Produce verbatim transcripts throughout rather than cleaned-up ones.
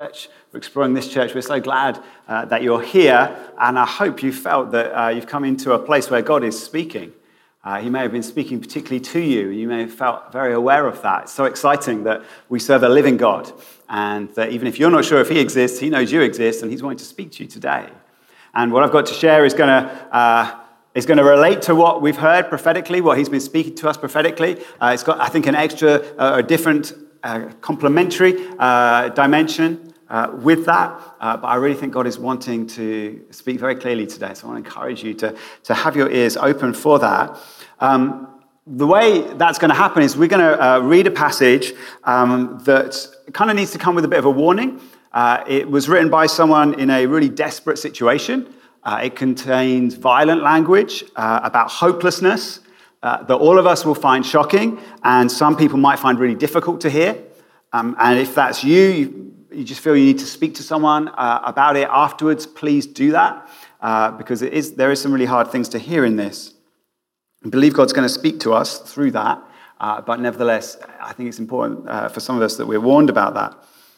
church. We're exploring this church. We're so glad uh, that you're here, and I hope you felt that uh, you've come into a place where God is speaking. Uh, he may have been speaking particularly to you. You may have felt very aware of that. It's so exciting that we serve a living God, and that even if you're not sure if he exists, he knows you exist, and he's wanting to speak to you today. And what I've got to share is going to uh, is going to relate to what we've heard prophetically, what he's been speaking to us prophetically. Uh, it's got, I think, an extra, uh, a different, uh, complementary uh, dimension uh, with that. Uh, but I really think God is wanting to speak very clearly today. So I want to encourage you to, to have your ears open for that. Um, the way that's going to happen is we're going to uh, read a passage um, that kind of needs to come with a bit of a warning. Uh, it was written by someone in a really desperate situation. Uh, it contains violent language uh, about hopelessness uh, that all of us will find shocking, and some people might find really difficult to hear. Um, and if that's you, you, you just feel you need to speak to someone uh, about it afterwards, please do that, uh, because it is there is some really hard things to hear in this. I believe God's going to speak to us through that, uh, but nevertheless, I think it's important uh, for some of us that we're warned about that.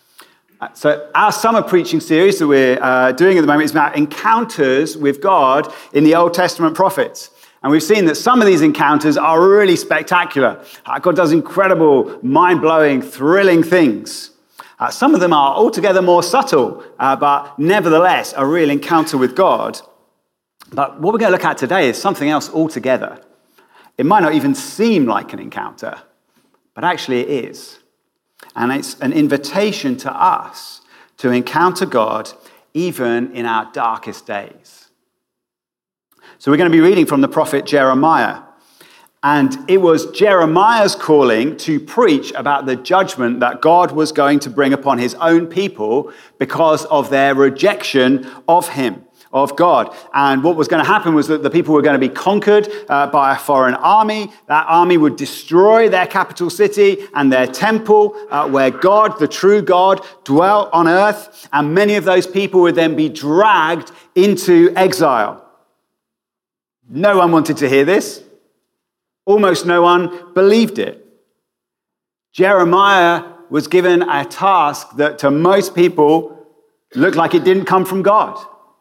So our summer preaching series that we're uh, doing at the moment is about encounters with God in the Old Testament prophets. And we've seen that some of these encounters are really spectacular. Uh, God does incredible, mind-blowing, thrilling things. Uh, some of them are altogether more subtle, uh, but nevertheless a real encounter with God. But what we're going to look at today is something else altogether. It might not even seem like an encounter, but actually it is. And it's an invitation to us to encounter God even in our darkest days. So we're going to be reading from the prophet Jeremiah. And it was Jeremiah's calling to preach about the judgment that God was going to bring upon his own people because of their rejection of him, of God. And what was going to happen was that the people were going to be conquered uh, by a foreign army. That army would destroy their capital city and their temple uh, where God, the true God, dwelt on earth. And many of those people would then be dragged into exile. No one wanted to hear this. Almost no one believed it. Jeremiah was given a task that to most people looked like it didn't come from God.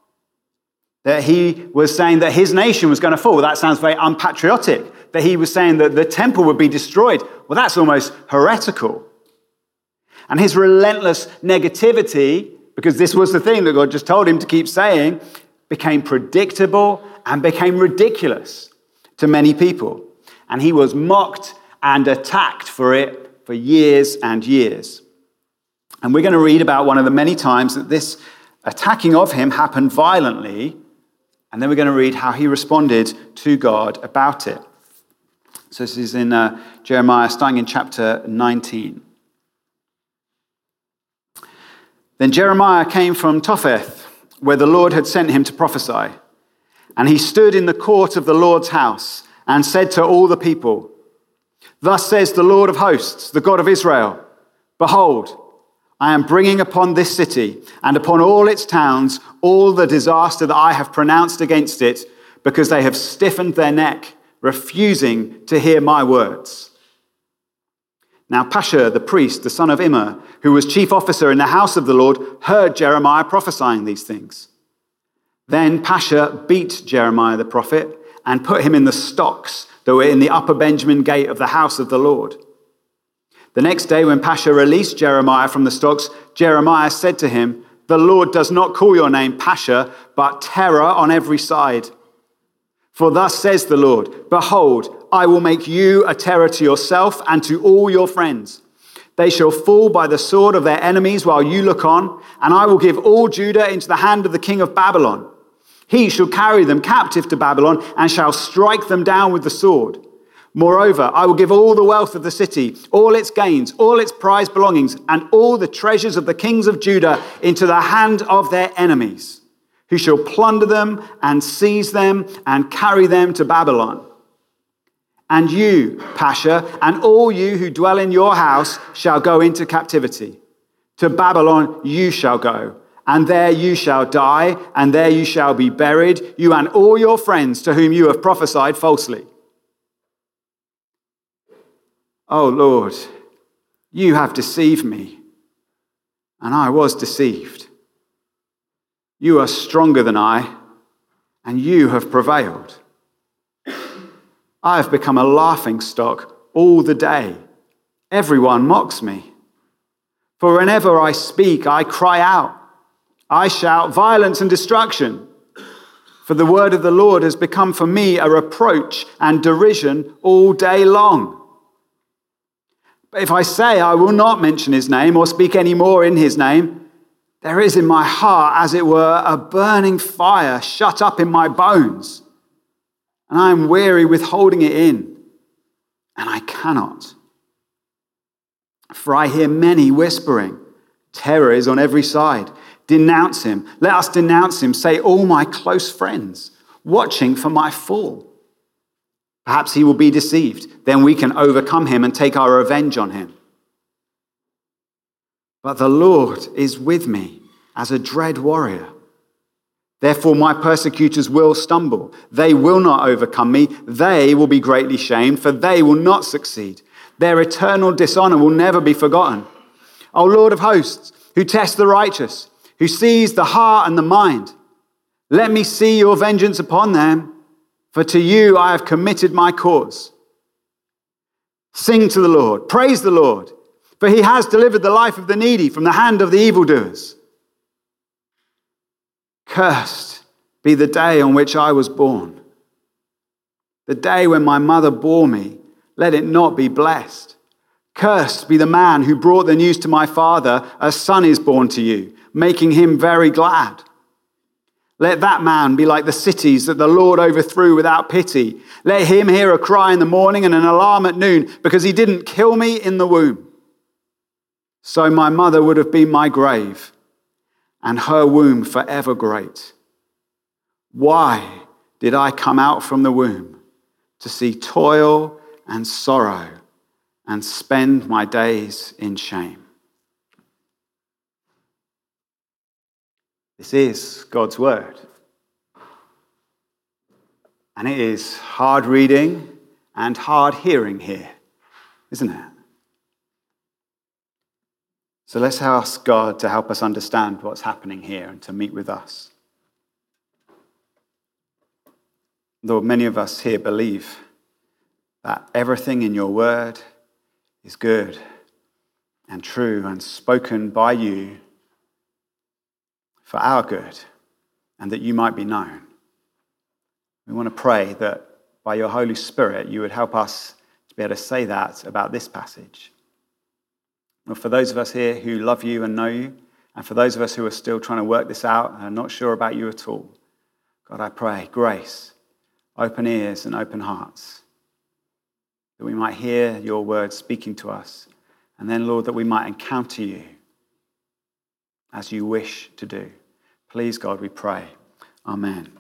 That he was saying that his nation was going to fall. Well, that sounds very unpatriotic. That he was saying that the temple would be destroyed. Well, that's almost heretical. And his relentless negativity, because this was the thing that God just told him to keep saying, became predictable and became ridiculous to many people. And he was mocked and attacked for it for years and years. And we're going to read about one of the many times that this attacking of him happened violently. And then we're going to read how he responded to God about it. So this is in uh, Jeremiah, starting in chapter nineteen. Then Jeremiah came from Topheth, where the Lord had sent him to prophesy. And he stood in the court of the Lord's house and said to all the people, "Thus says the Lord of hosts, the God of Israel, behold, I am bringing upon this city and upon all its towns all the disaster that I have pronounced against it, because they have stiffened their neck, refusing to hear my words." Now Pashur, the priest, the son of Immer, who was chief officer in the house of the Lord, heard Jeremiah prophesying these things. Then Pashur beat Jeremiah the prophet and put him in the stocks that were in the upper Benjamin gate of the house of the Lord. The next day, when Pashur released Jeremiah from the stocks, Jeremiah said to him, "The Lord does not call your name Pashur, but terror on every side. For thus says the Lord, behold, I will make you a terror to yourself and to all your friends. They shall fall by the sword of their enemies while you look on, and I will give all Judah into the hand of the king of Babylon. He shall carry them captive to Babylon and shall strike them down with the sword. Moreover, I will give all the wealth of the city, all its gains, all its prized belongings, and all the treasures of the kings of Judah into the hand of their enemies, who shall plunder them and seize them and carry them to Babylon. And you, Pashur, and all you who dwell in your house shall go into captivity. To Babylon you shall go, and there you shall die, and there you shall be buried, you and all your friends to whom you have prophesied falsely. Oh Lord, you have deceived me, and I was deceived. You are stronger than I, and you have prevailed. I have become a laughingstock all the day. Everyone mocks me. For whenever I speak, I cry out. I shout violence and destruction. For the word of the Lord has become for me a reproach and derision all day long. But if I say I will not mention his name or speak any more in his name, there is in my heart, as it were, a burning fire shut up in my bones. And I am weary with holding it in, and I cannot. For I hear many whispering, terror is on every side. Denounce him. Let us denounce him, say all my close friends, watching for my fall. Perhaps he will be deceived. Then we can overcome him and take our revenge on him. But the Lord is with me as a dread warrior. Therefore my persecutors will stumble. They will not overcome me. They will be greatly shamed, for they will not succeed. Their eternal dishonor will never be forgotten. O Lord of hosts, who tests the righteous, who sees the heart and the mind, let me see your vengeance upon them, for to you I have committed my cause. Sing to the Lord, praise the Lord, for he has delivered the life of the needy from the hand of the evildoers. Cursed be the day on which I was born. The day when my mother bore me, let it not be blessed. Cursed be the man who brought the news to my father, a son is born to you, making him very glad. Let that man be like the cities that the Lord overthrew without pity. Let him hear a cry in the morning and an alarm at noon, because he didn't kill me in the womb. So my mother would have been my grave, and her womb forever great. Why did I come out from the womb to see toil and sorrow and spend my days in shame? This is God's word. And it is hard reading and hard hearing here, isn't it? So let's ask God to help us understand what's happening here and to meet with us. Lord, many of us here believe that everything in your word is good and true and spoken by you for our good and that you might be known. We want to pray that by your Holy Spirit, you would help us to be able to say that about this passage. Well, for those of us here who love you and know you, and for those of us who are still trying to work this out and are not sure about you at all, God, I pray grace, open ears and open hearts, that we might hear your word speaking to us, and then, Lord, that we might encounter you as you wish to do. Please, God, we pray. Amen.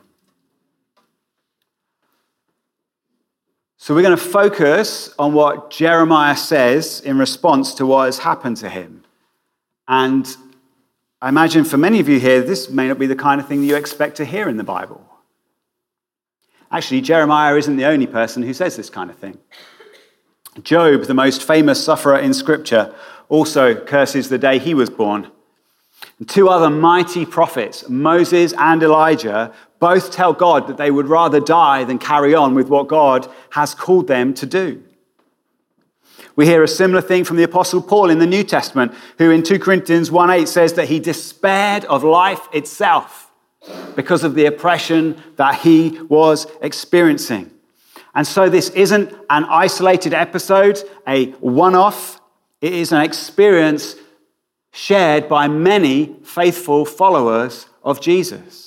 So we're going to focus on what Jeremiah says in response to what has happened to him. And I imagine for many of you here, this may not be the kind of thing you expect to hear in the Bible. Actually, Jeremiah isn't the only person who says this kind of thing. Job, the most famous sufferer in Scripture, also curses the day he was born. And two other mighty prophets, Moses and Elijah, both tell God that they would rather die than carry on with what God has called them to do. We hear a similar thing from the Apostle Paul in the New Testament, who in two Corinthians one eight says that he despaired of life itself because of the oppression that he was experiencing. And so this isn't an isolated episode, a one-off. It is an experience shared by many faithful followers of Jesus.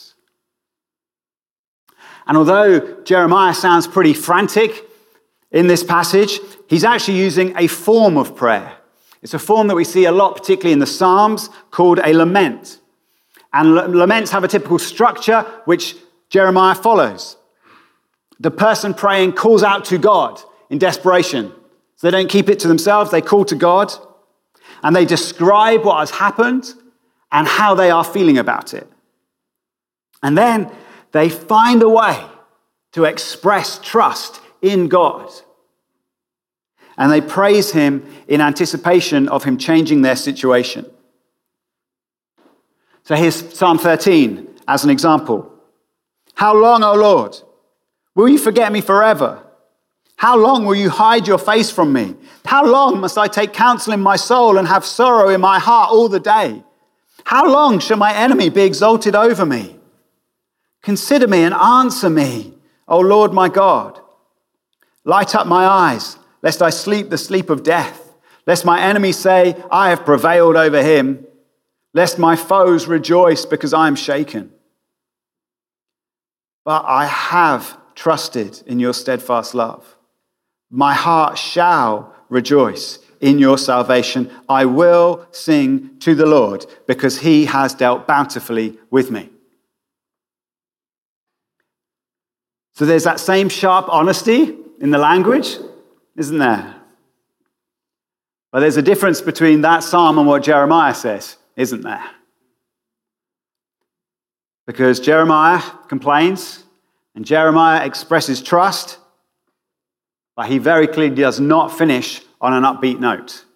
And although Jeremiah sounds pretty frantic in this passage, he's actually using a form of prayer. It's a form that we see a lot, particularly in the Psalms, called a lament. And laments have a typical structure which Jeremiah follows. The person praying calls out to God in desperation. So they don't keep it to themselves, they call to God. And they describe what has happened and how they are feeling about it. And then they find a way to express trust in God. And they praise him in anticipation of him changing their situation. So here's Psalm thirteen as an example. How long, O Lord, will you forget me forever? How long will you hide your face from me? How long must I take counsel in my soul and have sorrow in my heart all the day? How long shall my enemy be exalted over me? Consider me and answer me, O Lord my God. Light up my eyes, lest I sleep the sleep of death, lest my enemy say, I have prevailed over him, lest my foes rejoice because I am shaken. But I have trusted in your steadfast love. My heart shall rejoice in your salvation. I will sing to the Lord because he has dealt bountifully with me. So there's that same sharp honesty in the language, isn't there? But there's a difference between that psalm and what Jeremiah says, isn't there? Because Jeremiah complains and Jeremiah expresses trust, but he very clearly does not finish on an upbeat note.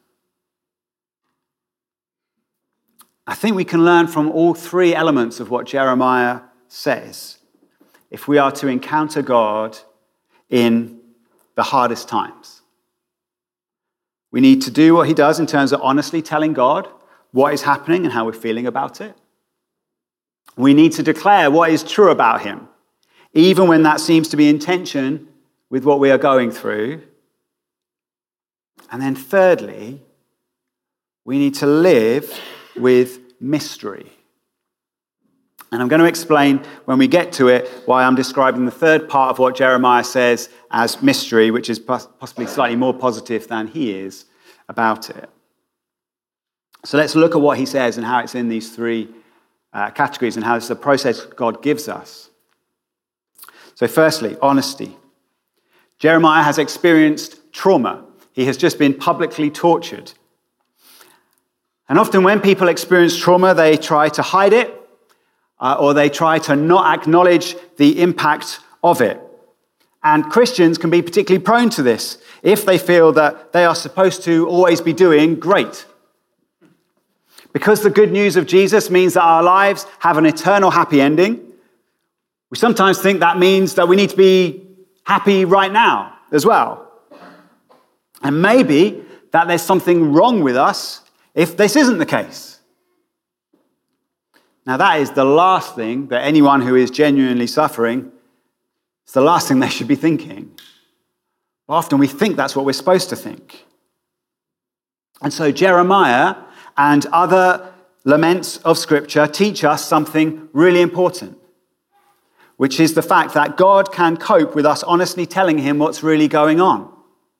I think we can learn from all three elements of what Jeremiah says if we are to encounter God in the hardest times. We need to do what he does in terms of honestly telling God what is happening and how we're feeling about it. We need to declare what is true about him, even when that seems to be in tension with what we are going through. And then thirdly, we need to live with mystery. And I'm going to explain when we get to it why I'm describing the third part of what Jeremiah says as mystery, which is possibly slightly more positive than he is about it. So let's look at what he says and how it's in these three uh, categories and how it's the process God gives us. So firstly, honesty. Jeremiah has experienced trauma. He has just been publicly tortured. And often when people experience trauma, they try to hide it, uh, or they try to not acknowledge the impact of it. And Christians can be particularly prone to this if they feel that they are supposed to always be doing great. Because the good news of Jesus means that our lives have an eternal happy ending, we sometimes think that means that we need to be happy right now as well. And maybe that there's something wrong with us if this isn't the case. Now that is the last thing that anyone who is genuinely suffering, it's the last thing they should be thinking. But often we think that's what we're supposed to think. And so Jeremiah and other laments of Scripture teach us something really important, which is the fact that God can cope with us honestly telling him what's really going on.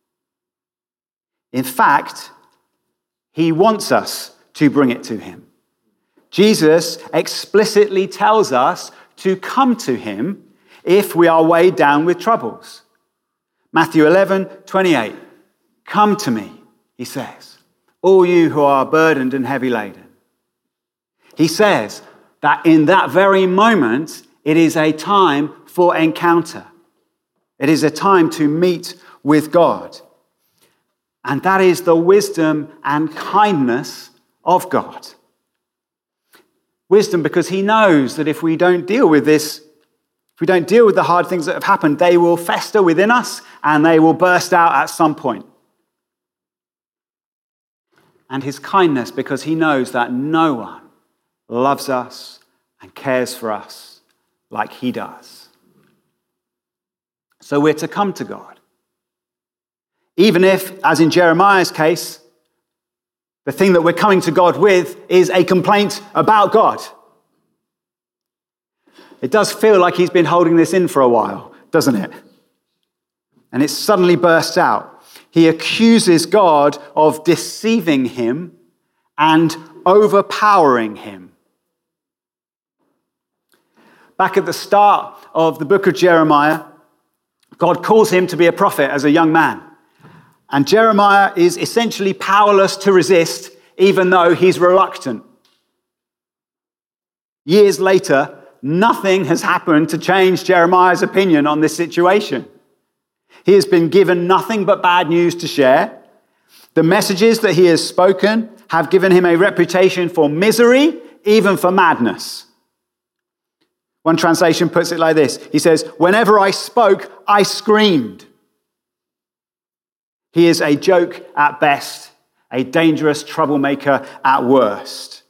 In fact, he wants us to bring it to him. Jesus explicitly tells us to come to him if we are weighed down with troubles. Matthew eleven twenty-eight, come to me, he says, all you who are burdened and heavy laden. He says that in that very moment, it is a time for encounter. It is a time to meet with God. And that is the wisdom and kindness of God. Wisdom because he knows that if we don't deal with this, if we don't deal with the hard things that have happened, they will fester within us and they will burst out at some point. And his kindness because he knows that no one loves us and cares for us like he does. So we're to come to God. Even if, as in Jeremiah's case, the thing that we're coming to God with is a complaint about God. It does feel like he's been holding this in for a while, doesn't it? And it suddenly bursts out. He accuses God of deceiving him and overpowering him. Back at the start of the book of Jeremiah, God calls him to be a prophet as a young man. And Jeremiah is essentially powerless to resist, even though he's reluctant. Years later, nothing has happened to change Jeremiah's opinion on this situation. He has been given nothing but bad news to share. The messages that he has spoken have given him a reputation for misery even for madness. One translation puts it like this. He says, whenever I spoke, I screamed. He is a joke at best, a dangerous troublemaker at worst.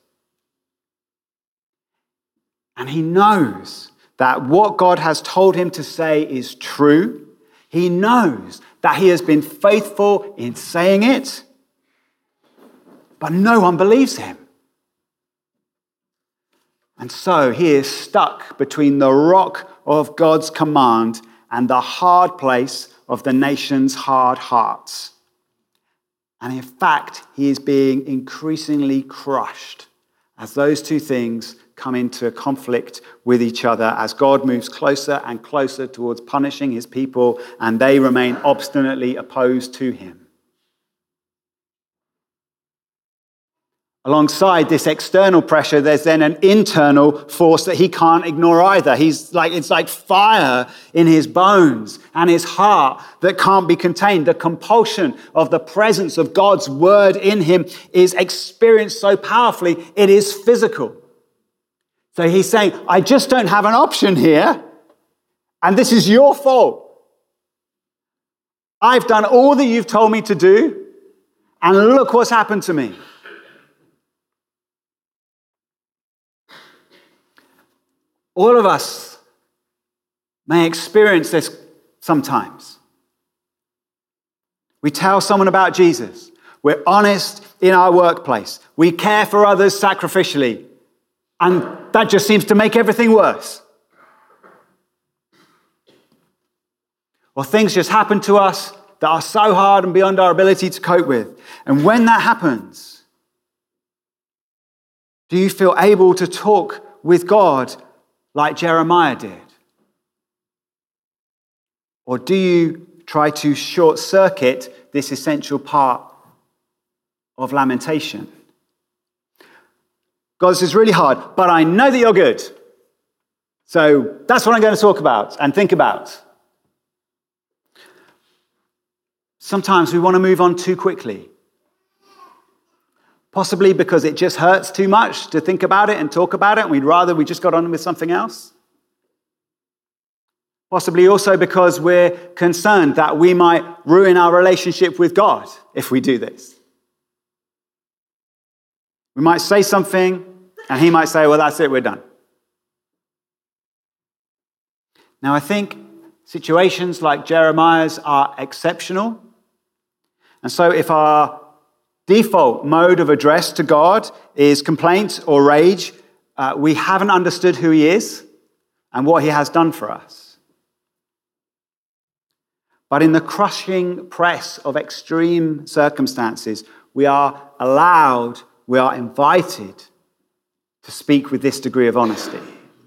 And he knows that what God has told him to say is true. He knows that he has been faithful in saying it, but no one believes him. And so he is stuck between the rock of God's command and the hard place of the nation's hard hearts. And in fact, he is being increasingly crushed as those two things come into conflict with each other, as God moves closer and closer towards punishing his people, and they remain obstinately opposed to him. Alongside this external pressure, there's then an internal force that he can't ignore either. He's like, it's like fire in his bones and his heart that can't be contained. The compulsion of the presence of God's word in him is experienced so powerfully, it is physical. So he's saying, I just don't have an option here, and this is your fault. I've done all that you've told me to do, and look what's happened to me. All of us may experience this sometimes. We tell someone about Jesus. We're honest in our workplace. We care for others sacrificially. And that just seems to make everything worse. Or things just happen to us that are so hard and beyond our ability to cope with. And when that happens, do you feel able to talk with God like Jeremiah did? Or do you try to short circuit this essential part of lamentation? God, this is really hard, but I know that you're good. So that's what I'm going to talk about and think about. Sometimes we want to move on too quickly. Possibly because it just hurts too much to think about it and talk about it, and we'd rather we just got on with something else. Possibly also because we're concerned that we might ruin our relationship with God if we do this. We might say something, and he might say, well, that's it, we're done. Now, I think situations like Jeremiah's are exceptional. And so if our default mode of address to God is complaint or rage, uh, we haven't understood who he is and what he has done for us. But in the crushing press of extreme circumstances, we are allowed, we are invited to speak with this degree of honesty.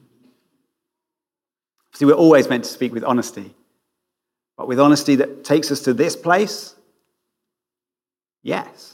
See, we're always meant to speak with honesty. But with honesty that takes us to this place, yes.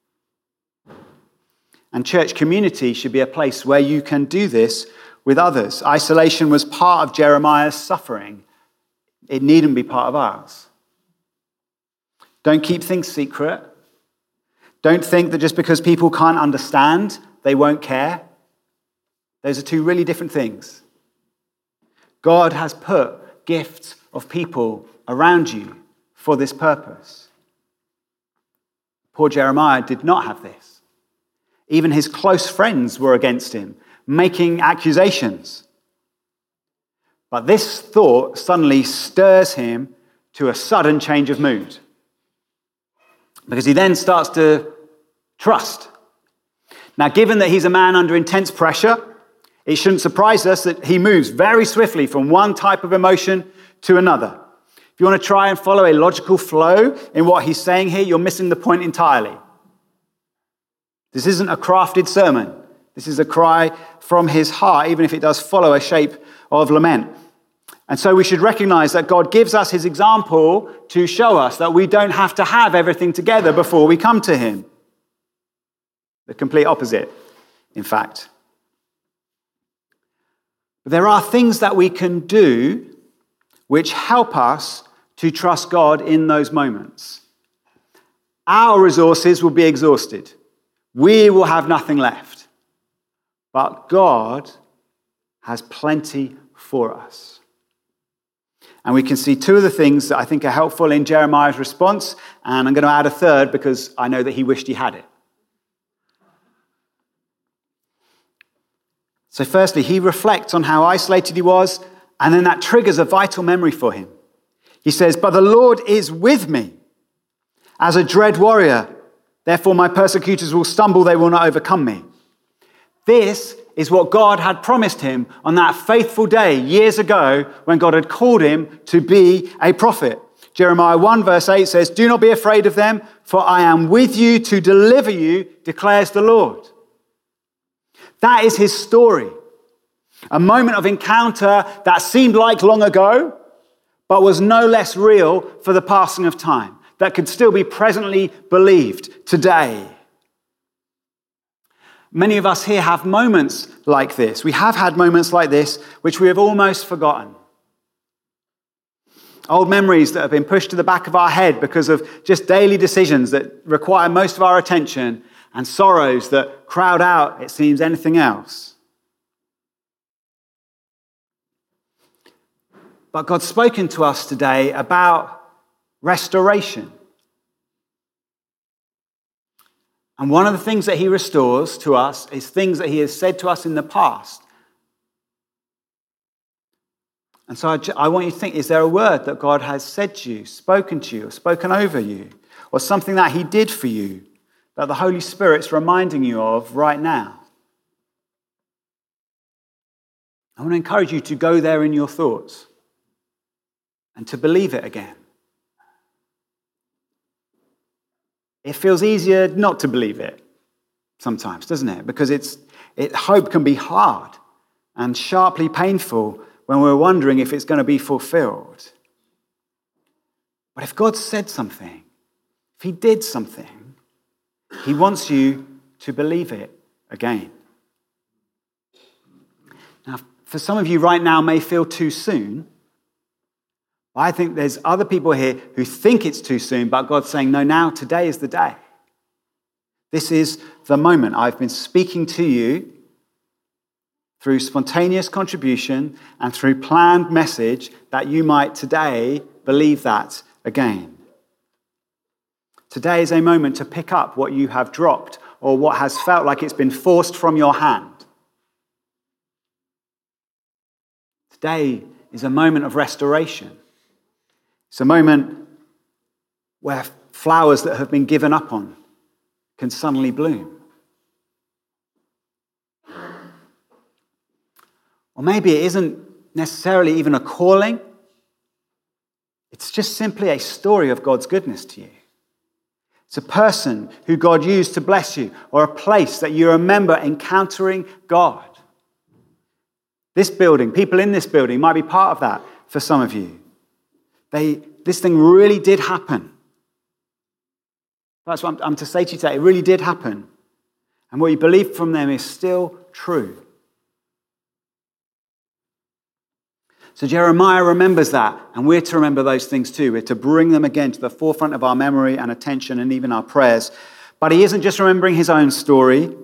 And church community should be a place where you can do this with others. Isolation was part of Jeremiah's suffering. It needn't be part of ours. Don't keep things secret. Don't think that just because people can't understand, they won't care. Those are two really different things. God has put gifts of people around you for this purpose. Poor Jeremiah did not have this. Even his close friends were against him, making accusations. But this thought suddenly stirs him to a sudden change of mood, because he then starts to trust. Now, given that he's a man under intense pressure, it shouldn't surprise us that he moves very swiftly from one type of emotion to another. If you want to try and follow a logical flow in what he's saying here, you're missing the point entirely. This isn't a crafted sermon. This is a cry from his heart, even if it does follow a shape of lament. And so we should recognize that God gives us his example to show us that we don't have to have everything together before we come to him. The complete opposite, in fact. But there are things that we can do which help us to trust God in those moments. Our resources will be exhausted. We will have nothing left. but God has plenty for us. And we can see two of the things that I think are helpful in Jeremiah's response, and I'm going to add a third because I know that he wished he had it. So firstly, he reflects on how isolated he was, and then that triggers a vital memory for him. He says, "But the Lord is with me as a dread warrior. Therefore my persecutors will stumble, they will not overcome me." This is what God had promised him on that faithful day years ago when God had called him to be a prophet. Jeremiah one verse eight says, "Do not be afraid of them, for I am with you to deliver you, declares the Lord." That is his story. A moment of encounter that seemed like long ago, but was no less real for the passing of time, that could still be presently believed today. Many of us here have moments like this. We have had moments like this, which we have almost forgotten. Old memories that have been pushed to the back of our head because of just daily decisions that require most of our attention, and sorrows that crowd out, it seems, anything else. But God's spoken to us today about restoration. And one of the things that he restores to us is things that he has said to us in the past. And so I, I want you to think, is there a word that God has said to you, spoken to you, or spoken over you, or something that he did for you that the Holy Spirit's reminding you of right now? I want to encourage you to go there in your thoughts and to believe it again. It feels easier not to believe it sometimes, doesn't it? Because it's it, hope can be hard and sharply painful when we're wondering if it's going to be fulfilled. But if God said something, if he did something, he wants you to believe it again. Now, for some of you right now may feel too soon. I think there's other people here who think it's too soon, but God's saying, no, now, today is the day. This is the moment. I've been speaking to you through spontaneous contribution and through planned message that you might today believe that again. Today is a moment to pick up what you have dropped or what has felt like it's been forced from your hand. Today is a moment of restoration. It's a moment where flowers that have been given up on can suddenly bloom. Or maybe it isn't necessarily even a calling. It's just simply a story of God's goodness to you. It's a person who God used to bless you, or a place that you remember encountering God. This building, people in this building might be part of that for some of you. They, this thing really did happen. That's what I'm, I'm to say to you today. It really did happen. And what you believe from them is still true. So Jeremiah remembers that, and we're to remember those things too. We're to bring them again to the forefront of our memory and attention and even our prayers. But he isn't just remembering his own story.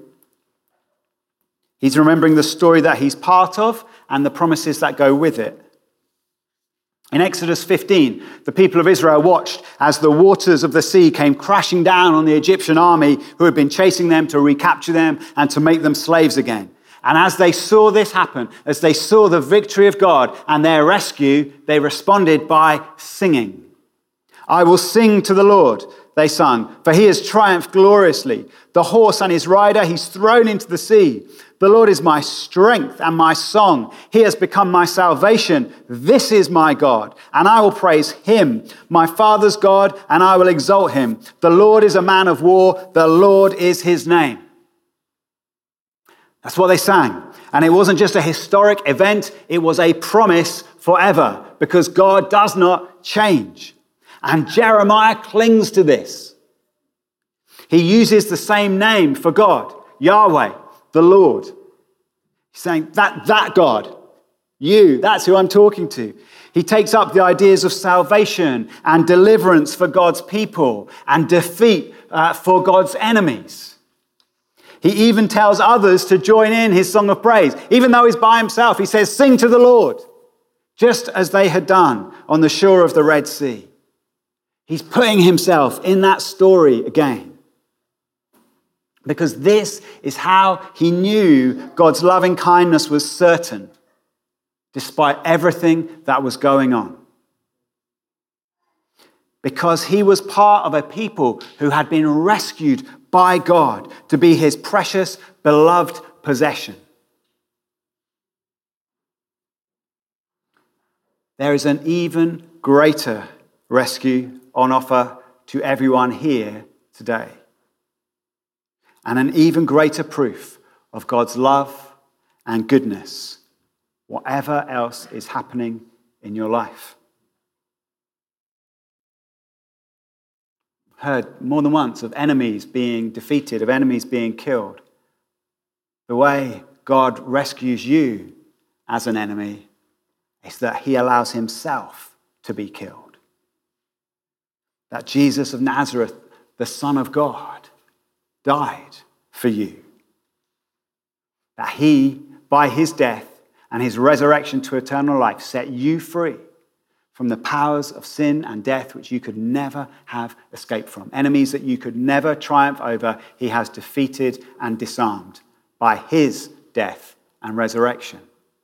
He's remembering the story that he's part of and the promises that go with it. In Exodus fifteen, the people of Israel watched as the waters of the sea came crashing down on the Egyptian army who had been chasing them to recapture them and to make them slaves again. And as they saw this happen, as they saw the victory of God and their rescue, they responded by singing. "I will sing to the Lord," they sung, "for he has triumphed gloriously. The horse and his rider he's thrown into the sea. The Lord is my strength and my song. He has become my salvation. This is my God, and I will praise him, my father's God, and I will exalt him. The Lord is a man of war. The Lord is his name." That's what they sang. And it wasn't just a historic event. It was a promise forever, because God does not change. And Jeremiah clings to this. He uses the same name for God, Yahweh, the Lord. He's saying, that, that God, you, that's who I'm talking to. He takes up the ideas of salvation and deliverance for God's people and defeat uh, for God's enemies. He even tells others to join in his song of praise. Even though he's by himself, he says, sing to the Lord, just as they had done on the shore of the Red Sea. He's putting himself in that story again. Because this is how he knew God's loving kindness was certain, despite everything that was going on. Because he was part of a people who had been rescued by God to be his precious, beloved possession. There is an even greater rescue on offer to everyone here today. And an even greater proof of God's love and goodness, whatever else is happening in your life. Heard more than once of enemies being defeated, of enemies being killed. The way God rescues you as an enemy is that he allows himself to be killed. That Jesus of Nazareth, the Son of God, died for you. That he, by his death and his resurrection to eternal life, set you free from the powers of sin and death which you could never have escaped from. Enemies that you could never triumph over, he has defeated and disarmed by his death and resurrection.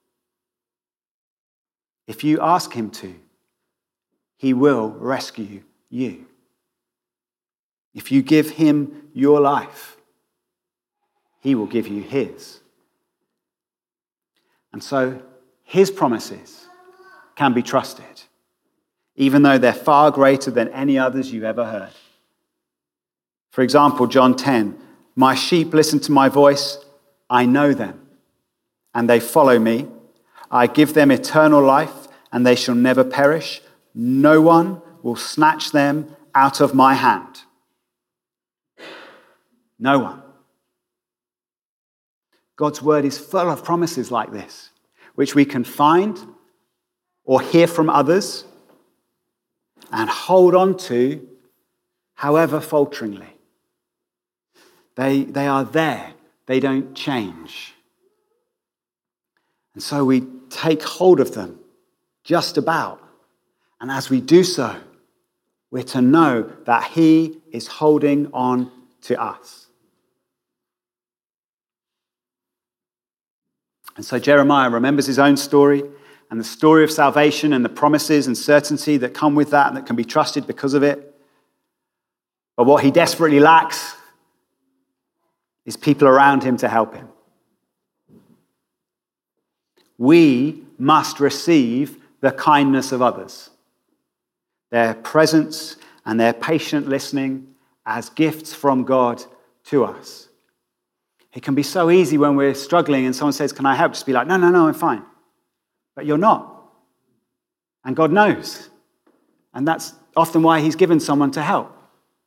If you ask him to, he will rescue you. If you give him your life, he will give you his. And so his promises can be trusted, even though they're far greater than any others you've ever heard. For example, John ten, my sheep listen to my voice, I know them, and they follow me. I give them eternal life, and they shall never perish. No one will snatch them out of my hand. No one. God's word is full of promises like this, which we can find or hear from others and hold on to, however falteringly. They, they are there. They don't change. And so we take hold of them just about. And as we do so, we're to know that he is holding on to us. And so Jeremiah remembers his own story and the story of salvation and the promises and certainty that come with that and that can be trusted because of it. But what he desperately lacks is people around him to help him. We must receive the kindness of others, their presence and their patient listening as gifts from God to us. It can be so easy when we're struggling and someone says, can I help? Just be like, no, no, no, I'm fine. But you're not. And God knows. And that's often why he's given someone to help.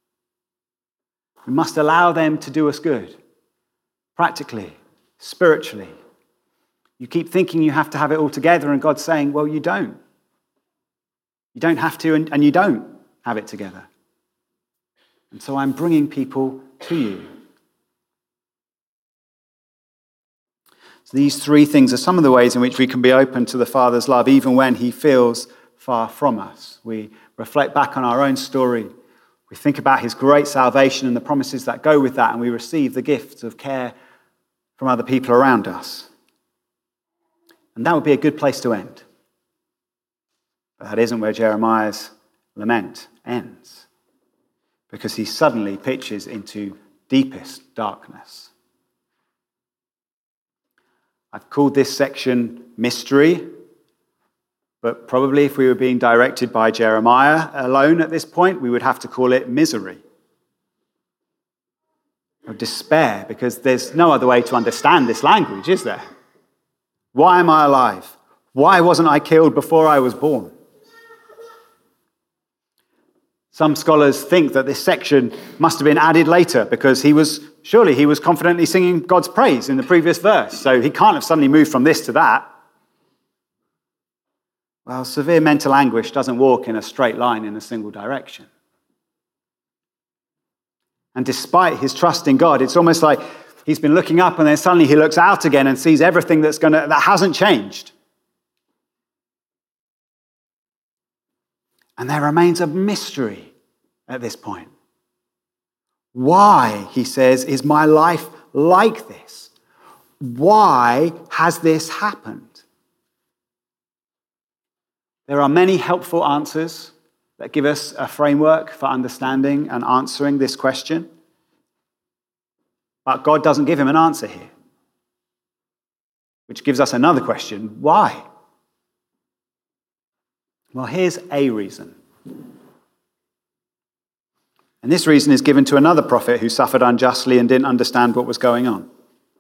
We must allow them to do us good. Practically, spiritually. You keep thinking you have to have it all together and God's saying, well, you don't. You don't have to and, and you don't have it together. And so I'm bringing people to you. So these three things are some of the ways in which we can be open to the Father's love, even when he feels far from us. We reflect back on our own story. We think about his great salvation and the promises that go with that, and we receive the gifts of care from other people around us. And that would be a good place to end. But that isn't where Jeremiah's lament ends, because he suddenly pitches into deepest darkness. I've called this section mystery, but probably if we were being directed by Jeremiah alone at this point, we would have to call it misery or despair, because there's no other way to understand this language, is there? Why am I alive? Why wasn't I killed before I was born? Some scholars think that this section must have been added later because he was, surely he was confidently singing God's praise in the previous verse. So he can't have suddenly moved from this to that. Well, severe mental anguish doesn't walk in a straight line in a single direction. And despite his trust in God, it's almost like he's been looking up and then suddenly he looks out again and sees everything that's going to, that hasn't changed. And there remains a mystery at this point. Why, he says, is my life like this? Why has this happened? There are many helpful answers that give us a framework for understanding and answering this question. But God doesn't give him an answer here, which gives us another question. Why? Well, here's a reason. And this reason is given to another prophet who suffered unjustly and didn't understand what was going on.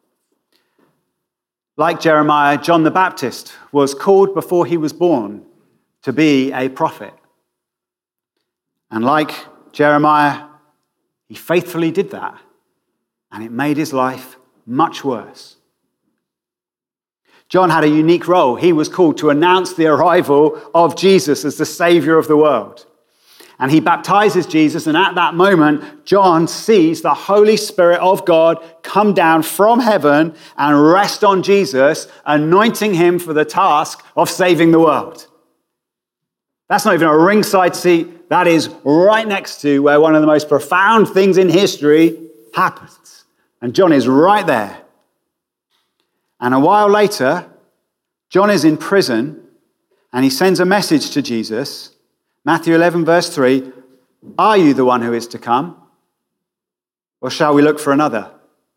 Like Jeremiah, John the Baptist was called before he was born to be a prophet. And like Jeremiah, he faithfully did that, and it made his life much worse. John had a unique role. He was called to announce the arrival of Jesus as the Savior of the world. And he baptizes Jesus, and at that moment, John sees the Holy Spirit of God come down from heaven and rest on Jesus, anointing him for the task of saving the world. That's not even a ringside seat. That is right next to where one of the most profound things in history happens. And John is right there. And a while later, John is in prison, and he sends a message to Jesus. Matthew eleven, verse three, are you the one who is to come? Or shall we look for another?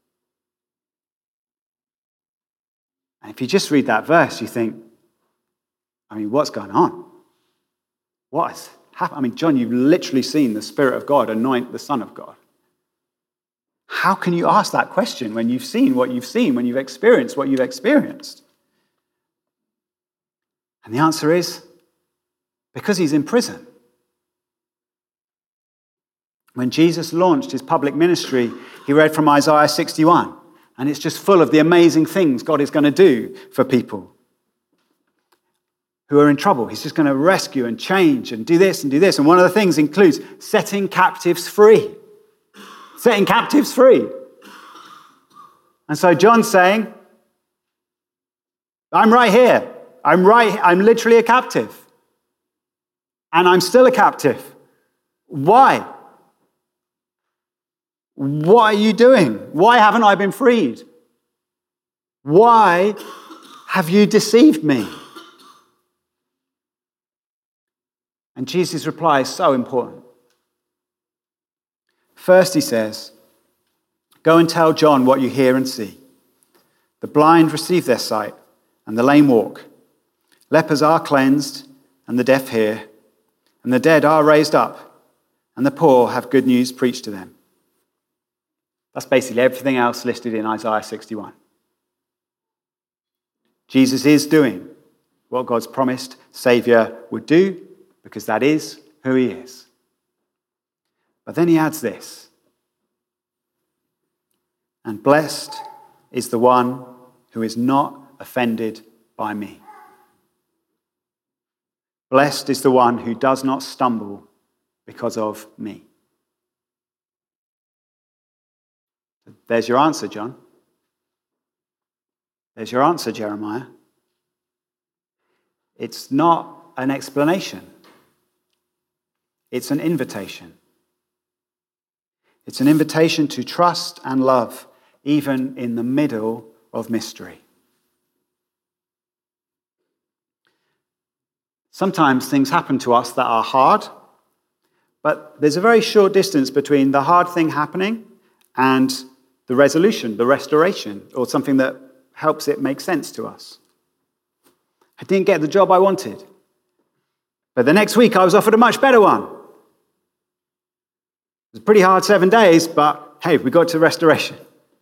And if you just read that verse, you think, I mean, what's going on? What has happened? I mean, John, you've literally seen the Spirit of God anoint the Son of God. How can you ask that question when you've seen what you've seen, when you've experienced what you've experienced? And the answer is, because he's in prison. When Jesus launched his public ministry, he read from Isaiah sixty-one, and it's just full of the amazing things God is going to do for people who are in trouble. He's just going to rescue and change and do this and do this. And one of the things includes setting captives free. Setting captives free. And so John's saying, I'm right here. I'm right. I'm literally a captive. And I'm still a captive. Why? What are you doing? Why haven't I been freed? Why have you deceived me? And Jesus' reply is so important. First, he says, go and tell John what you hear and see. The blind receive their sight, and the lame walk. Lepers are cleansed, and the deaf hear. And the dead are raised up, and the poor have good news preached to them. That's basically everything else listed in Isaiah sixty-one. Jesus is doing what God's promised Savior would do, because that is who he is. But then he adds this. And blessed is the one who is not offended by me. Blessed is the one who does not stumble because of me. There's your answer, John. There's your answer, Jeremiah. It's not an explanation. It's an invitation. It's an invitation to trust and love, even in the middle of mystery. Sometimes things happen to us that are hard, but there's a very short distance between the hard thing happening and the resolution, the restoration, or something that helps it make sense to us. I didn't get the job I wanted, but the next week I was offered a much better one. It was a pretty hard seven days, but hey, we got to restoration.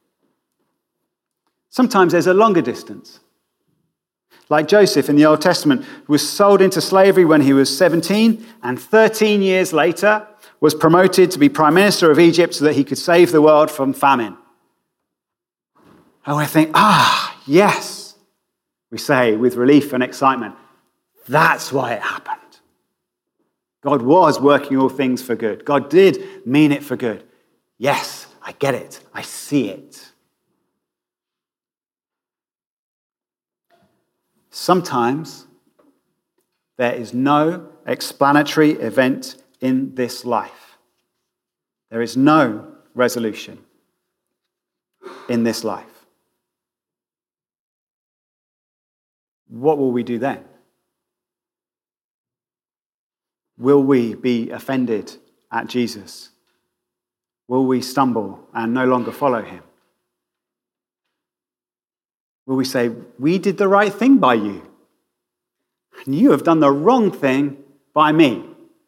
Sometimes there's a longer distance. Like Joseph in the Old Testament, who was sold into slavery when he was seventeen, and thirteen years later was promoted to be prime minister of Egypt so that he could save the world from famine. And we think, ah, yes, we say with relief and excitement, that's why it happened. God was working all things for good. God did mean it for good. Yes, I get it. I see it. Sometimes there is no explanatory event in this life. There is no resolution in this life. What will we do then? Will we be offended at Jesus? Will we stumble and no longer follow him? Will we say, we did the right thing by you, and you have done the wrong thing by me?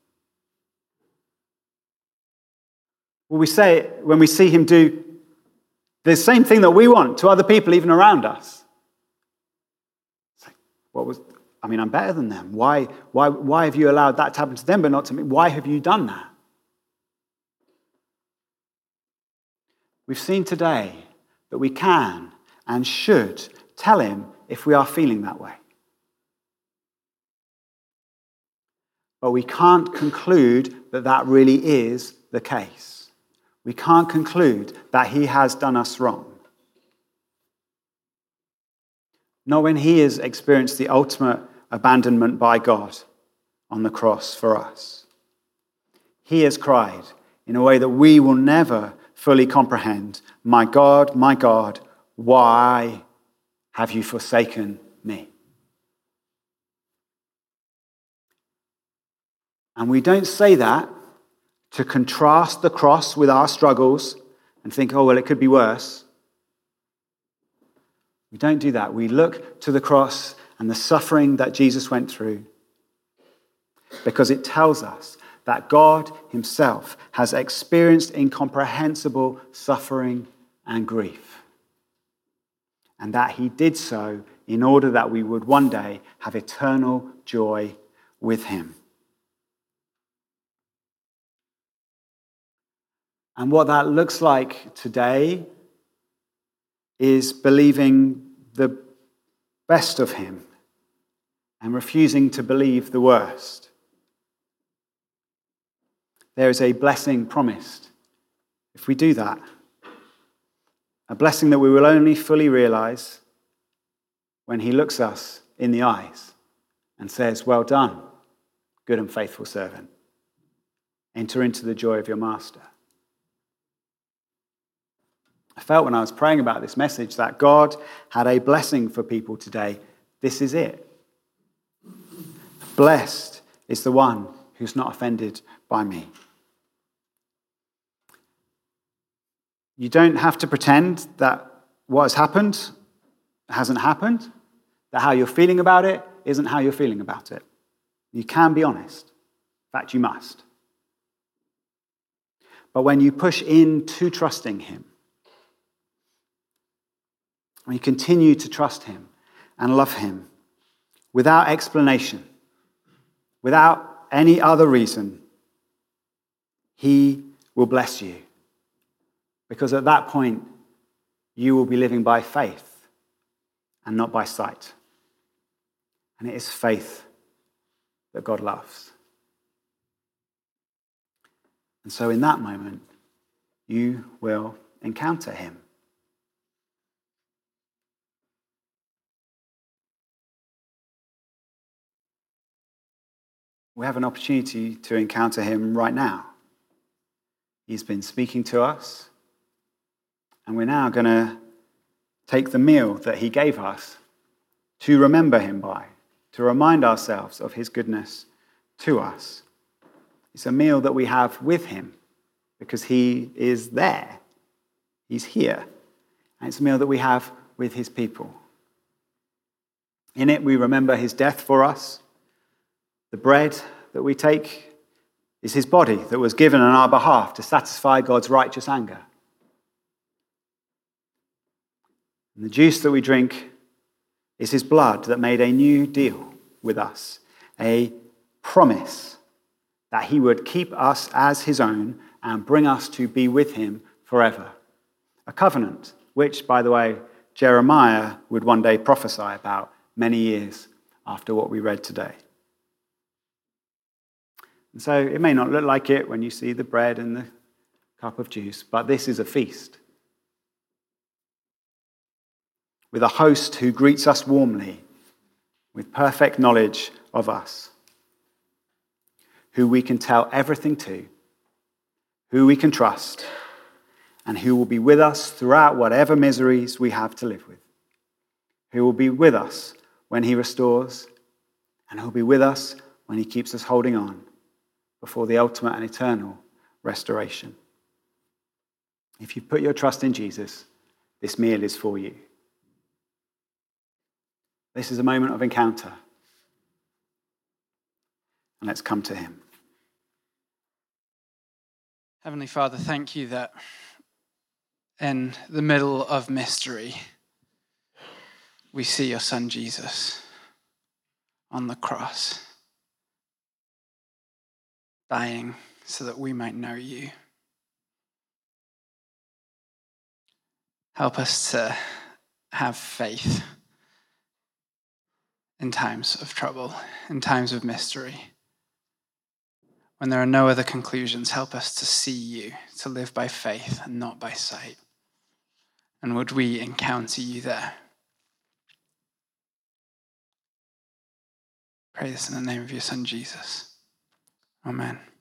Will we say, when we see him do the same thing that we want to other people, even around us? It's like, what was, I mean, I'm better than them. Why, why, why have you allowed that to happen to them but not to me? Why have you done that? We've seen today that we can and should tell him if we are feeling that way. But we can't conclude that that really is the case. We can't conclude that he has done us wrong. Not when he has experienced the ultimate abandonment by God on the cross for us. He has cried in a way that we will never fully comprehend. My God, my God, why have you forsaken me? And we don't say that to contrast the cross with our struggles and think, oh, well, it could be worse. We don't do that. We look to the cross and the suffering that Jesus went through because it tells us that God himself has experienced incomprehensible suffering and grief, and that he did so in order that we would one day have eternal joy with him. And what that looks like today is believing the best of him and refusing to believe the worst. There is a blessing promised if we do that. A blessing that we will only fully realize when he looks us in the eyes and says, well done, good and faithful servant. Enter into the joy of your master. I felt when I was praying about this message that God had a blessing for people today. This is it. Blessed is the one who's not offended by me. You don't have to pretend that what has happened hasn't happened, that how you're feeling about it isn't how you're feeling about it. You can be honest. In fact, you must. But when you push into trusting him, when you continue to trust him and love him without explanation, without any other reason, he will bless you. Because at that point, you will be living by faith and not by sight. And it is faith that God loves. And so in that moment, you will encounter him. We have an opportunity to encounter him right now. He's been speaking to us, and we're now going to take the meal that he gave us to remember him by, to remind ourselves of his goodness to us. It's a meal that we have with him because he is there. He's here. And it's a meal that we have with his people. In it, we remember his death for us. The bread that we take is his body that was given on our behalf to satisfy God's righteous anger. And the juice that we drink is his blood that made a new deal with us, a promise that he would keep us as his own and bring us to be with him forever. A covenant, which, by the way, Jeremiah would one day prophesy about many years after what we read today. And so it may not look like it when you see the bread and the cup of juice, but this is a feast. With a host who greets us warmly with perfect knowledge of us, who we can tell everything to, who we can trust, and who will be with us throughout whatever miseries we have to live with, who will be with us when he restores, and who will be with us when he keeps us holding on before the ultimate and eternal restoration. If you put your trust in Jesus, this meal is for you. This is a moment of encounter. And let's come to him. Heavenly Father, thank you that in the middle of mystery, we see your son Jesus on the cross, dying so that we might know you. Help us to have faith in times of trouble, in times of mystery. When there are no other conclusions, help us to see you, to live by faith and not by sight. And would we encounter you there? Pray this in the name of your son, Jesus. Amen.